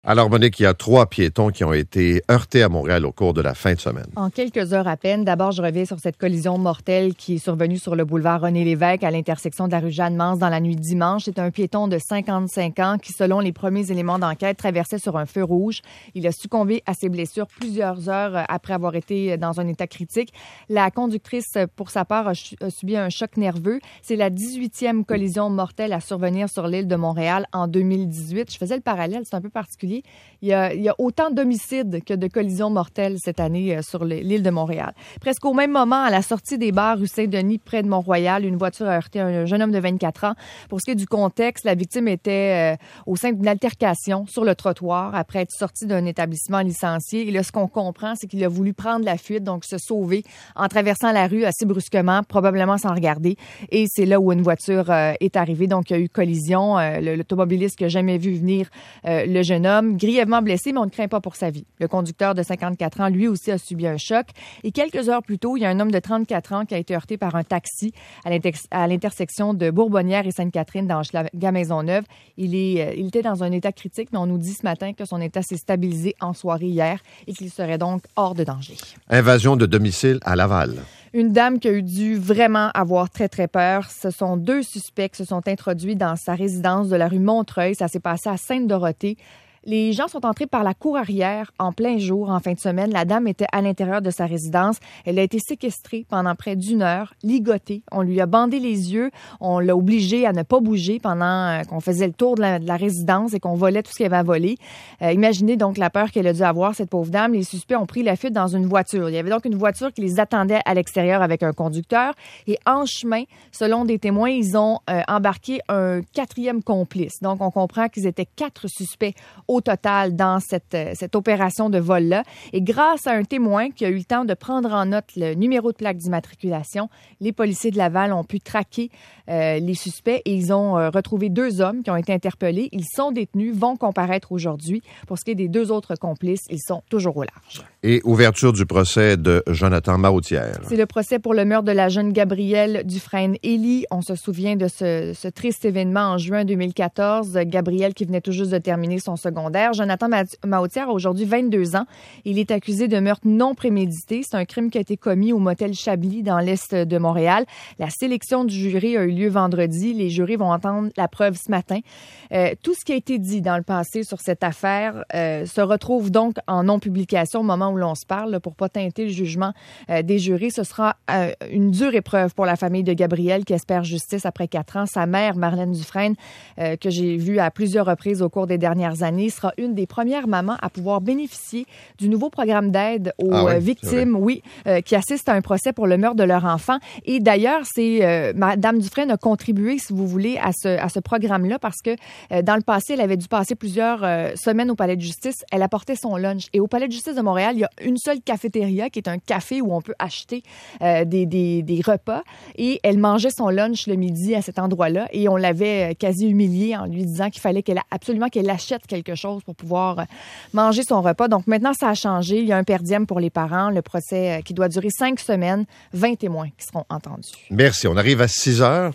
Alors, Monique, il y a 3 piétons qui ont été heurtés à Montréal au cours de la fin de semaine. En quelques heures à peine. D'abord, je reviens sur cette collision mortelle qui est survenue sur le boulevard René-Lévesque à l'intersection de la rue Jeanne-Mance dans la nuit de dimanche. C'est un piéton de 55 ans qui, selon les premiers éléments d'enquête, traversait sur un feu rouge. Il a succombé à ses blessures plusieurs heures après avoir été dans un état critique. La conductrice, pour sa part, a subi un choc nerveux. C'est la 18e collision mortelle à survenir sur l'île de Montréal en 2018. Je faisais le parallèle, c'est un peu particulier. Il y a autant d'homicides que de collisions mortelles cette année sur l'île de Montréal. Presque au même moment, à la sortie des bars rue Saint-Denis, près de Mont-Royal, une voiture a heurté un jeune homme de 24 ans. Pour ce qui est du contexte, la victime était au sein d'une altercation sur le trottoir après être sorti d'un établissement licencié. Et là, ce qu'on comprend, c'est qu'il a voulu prendre la fuite, donc se sauver en traversant la rue assez brusquement, probablement sans regarder. Et c'est là où une voiture est arrivée. Donc, il y a eu collision. L'automobiliste qui n'a jamais vu venir le jeune homme, grièvement blessé, mais on ne craint pas pour sa vie. Le conducteur de 54 ans, lui aussi, a subi un choc. Et quelques heures plus tôt, il y a un homme de 34 ans qui a été heurté par un taxi à l'intersection de Bourbonnière et Sainte-Catherine dans Hochelaga-Maisonneuve. Il était dans un état critique, mais on nous dit ce matin que son état s'est stabilisé en soirée hier et qu'il serait donc hors de danger. Invasion de domicile à Laval. Une dame qui a eu dû vraiment avoir très, très peur. Ce sont 2 suspects qui se sont introduits dans sa résidence de la rue Montreuil. Ça s'est passé à Sainte-Dorothée. Les gens sont entrés par la cour arrière en plein jour, en fin de semaine. La dame était à l'intérieur de sa résidence. Elle a été séquestrée pendant près d'1 heure, ligotée. On lui a bandé les yeux. On l'a obligée à ne pas bouger pendant qu'on faisait le tour de la résidence et qu'on volait tout ce qu'il y avait à voler. Imaginez donc la peur qu'elle a dû avoir, cette pauvre dame. Les suspects ont pris la fuite dans une voiture. Il y avait donc une voiture qui les attendait à l'extérieur avec un conducteur. Et en chemin, selon des témoins, ils ont embarqué un 4e complice. Donc, on comprend qu'ils étaient 4 suspects au total dans cette opération de vol-là. Et grâce à un témoin qui a eu le temps de prendre en note le numéro de plaque d'immatriculation, les policiers de Laval ont pu traquer les suspects et ils ont retrouvé 2 hommes qui ont été interpellés. Ils sont détenus, vont comparaître aujourd'hui. Pour ce qui est des 2 autres complices, ils sont toujours au large. Et ouverture du procès de Jonathan Mautière. C'est le procès pour le meurtre de la jeune Gabrielle Dufresne-Élie. On se souvient de ce triste événement en juin 2014. Gabrielle qui venait tout juste de terminer son secondaire. Jonathan Mautière a aujourd'hui 22 ans. Il est accusé de meurtre non prémédité. C'est un crime qui a été commis au motel Chablis dans l'est de Montréal. La sélection du jury a eu lieu vendredi. Les jurys vont entendre la preuve ce matin. Tout ce qui a été dit dans le passé sur cette affaire se retrouve donc en non-publication au moment où l'on se parle pour pas teinter le jugement des jurys. Ce sera une dure épreuve pour la famille de Gabrielle qui espère justice après 4 ans. Sa mère, Marlène Dufresne, que j'ai vue à plusieurs reprises au cours des dernières années, sera une des premières mamans à pouvoir bénéficier du nouveau programme d'aide aux victimes, qui assistent à un procès pour le meurtre de leur enfant. Et d'ailleurs, Madame Dufresne a contribué, si vous voulez, à ce programme-là parce que dans le passé, elle avait dû passer plusieurs semaines au palais de justice. Elle apportait son lunch. Et au palais de justice de Montréal, il y a une seule cafétéria qui est un café où on peut acheter des repas. Et elle mangeait son lunch le midi à cet endroit-là. Et on l'avait quasi humiliée en lui disant qu'il fallait absolument qu'elle achète quelque chose pour pouvoir manger son repas. Donc maintenant, ça a changé. Il y a un per diem pour les parents. Le procès qui doit durer 5 semaines. 20 témoins qui seront entendus. Merci. On arrive à 6 heures.